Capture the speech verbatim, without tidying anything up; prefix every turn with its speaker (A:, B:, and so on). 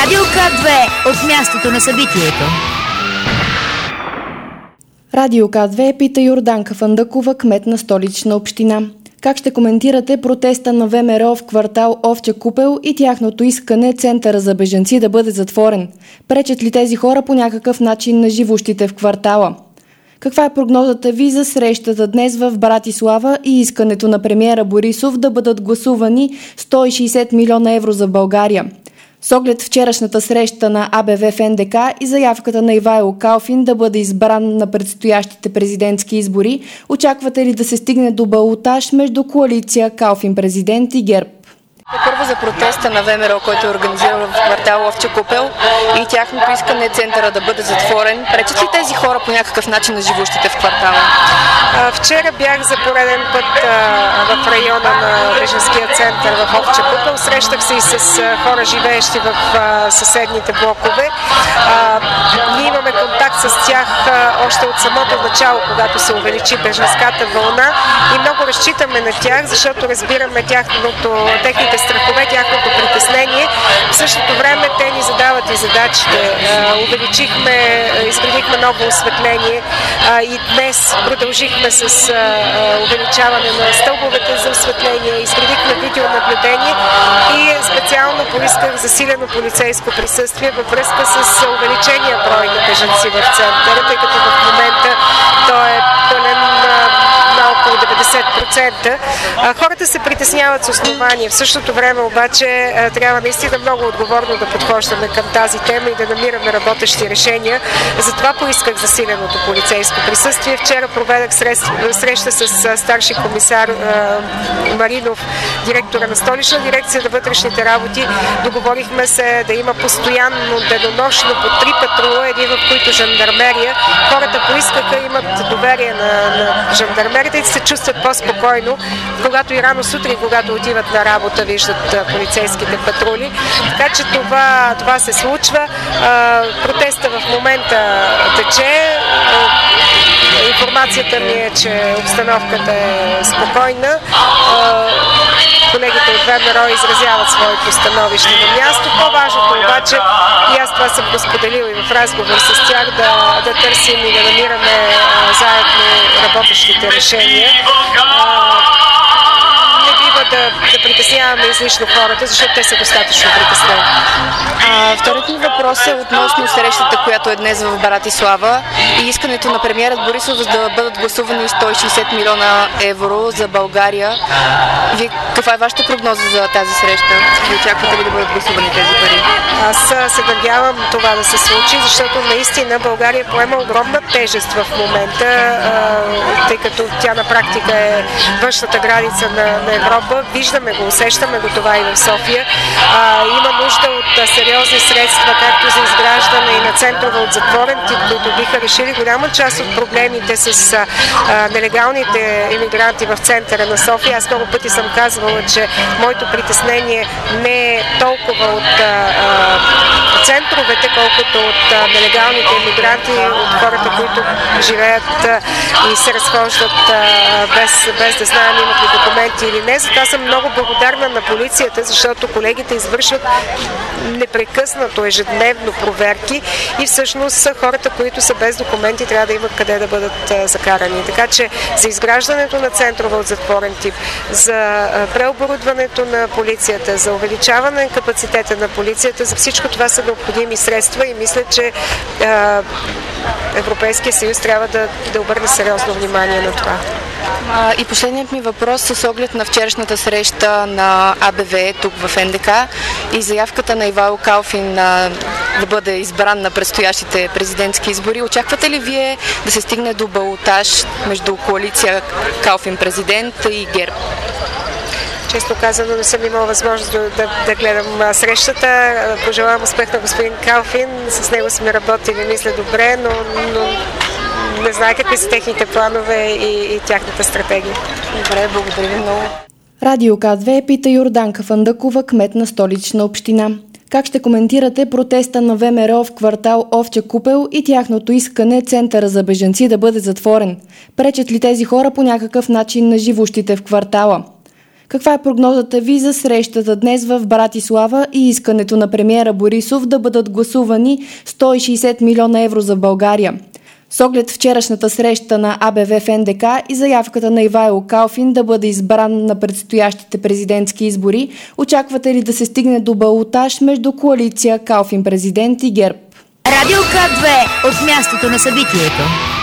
A: Радио К две от мястото на събитието.
B: Радио К две пита Йорданка Фандъкова, кмет на Столична община. Как ще коментирате протеста на ВМРО в квартал Овча купел и тяхното искане Центъра за бежанци да бъде затворен? Пречат ли тези хора по някакъв начин на живущите в квартала? Каква е прогнозата ви за срещата днес в Братислава и искането на премиера Борисов да бъдат гласувани сто и шейсет милиона евро за България? С оглед вчерашната среща на А Б В в Н Д К и заявката на Ивайло Калфин да бъде избран на предстоящите президентски избори, очаквате ли да се стигне до балотаж между коалиция Калфин президент и ГЕРБ?
C: Първо за протеста на ВМРО, който е организиран в квартал Овча купел и тяхното искане Центъра да бъде затворен. Пречат ли тези хора по някакъв начин на живущите в квартала?
D: Вчера бях за пореден път а, в района на бежанския център в Овча купел. Срещах се и с а, хора, живеещи в а, съседните блокове. А, ние имаме контакт с тях а, още от самото начало, когато се увеличи бежанската вълна и много разчитаме на тях, защото разбираме тяхното, техните страхове, тяхното притеснение. В същото време те ни задават и задачите. Увеличихме, изградихме ново осветление и днес продължихме с увеличаване на стълбовете за осветление, изградихме видеонаблюдение и специално поисках засилено полицейско присъствие във връзка с увеличения брой на бежанци в центъра, тъй като в момента той е пълен на около деветдесет процента. Хората се притесняват с основание. В същото време обаче трябва наистина много отговорно да подхождаме към тази тема и да намираме работещи решения. Затова поисках засиленото полицейско присъствие. Вчера проведах среща с старши комисар Маринов, директора на Столична дирекция на вътрешните работи. Договорихме се да има постоянно денонощно по три патрула, един в които жандармерия. Хората поискаха, имат доверие на, на жандармерията и се чувстват по-спокойно, когато и рано сутрин, когато отиват на работа, виждат полицейските патрули. Така че това, това се случва. Протеста в момента тече. Информацията ми е, че обстановката е спокойна. Колегите от ВМРО изразяват своето становище на място. По-важното обаче, и аз това съм го споделила и в разговор с тях, да, да търсим и да намираме заедно работещите решения. Да, да притесняваме излишно хората, защото те са достатъчно притеснени.
C: Вторият ми въпрос е относно срещата, която е днес в Братислава и искането на премиерът Борисов да бъдат гласувани сто и шейсет милиона евро за България. Вие, каква е вашата прогноза за тази среща? И очаквате ли да бъдат гласувани тези пари?
D: Аз се надявам това да се случи, защото наистина България поема огромна тежест в момента, тъй като тя на практика е външната граница на, на Европа. Виждаме го, усещаме го това и в София. А, има нужда от сериозни средства, както за изграждане и на центрове от затворен тип, които биха решили голяма част от проблемите с а, нелегалните имигранти в центъра на София. Аз много пъти съм казвала, че моето притеснение не е толкова от а, а, центровете, колкото от а, нелегалните имигранти, от хората, които живеят а, и се разхождат а, без, без да знаем имат ли документи или не. Затова съм много благодарна на полицията, защото колегите извършват непрекъснато, ежедневно проверки и всъщност са хората, които са без документи, трябва да имат къде да бъдат а, закарани. Така че за изграждането на центрове от затворен тип, за а, преоборудването на полицията, за увеличаване на капацитета на полицията, за всичко това са необходими средства и мисля, че а, Европейския съюз трябва да, да обърне сериозно внимание на това.
C: И последният ми въпрос с оглед на вчерашната среща на А Б В тук в Н Д К и заявката на Ивайло Калфин на, да бъде избран на предстоящите президентски избори. Очаквате ли вие да се стигне до балотаж между коалиция Калфин президент и ГЕРБ?
D: Често казано, не съм имала възможност да, да, да гледам срещата. Пожелавам успех на господин Калфин. С него сме работили, мисля, добре, но, но не знае какви са техните планове и, и тяхната стратегия.
C: Добре, благодаря ви много.
B: Радио К две пита Йорданка Фандъкова, кмет на Столична община. Как ще коментирате протеста на ВМРО в квартал Овча купел и тяхното искане Центъра за бежанци да бъде затворен? Пречат ли тези хора по някакъв начин на живущите в квартала? Каква е прогнозата ви за срещата днес в Братислава и искането на премиера Борисов да бъдат гласувани сто и шейсет милиона евро за България? С оглед вчерашната среща на АБВ в Ен Де Ка и заявката на Ивайло Калфин да бъде избран на предстоящите президентски избори, очаквате ли да се стигне до балотаж между коалиция Калфин президент и ГЕРБ?
A: Радио К две от мястото на събитието.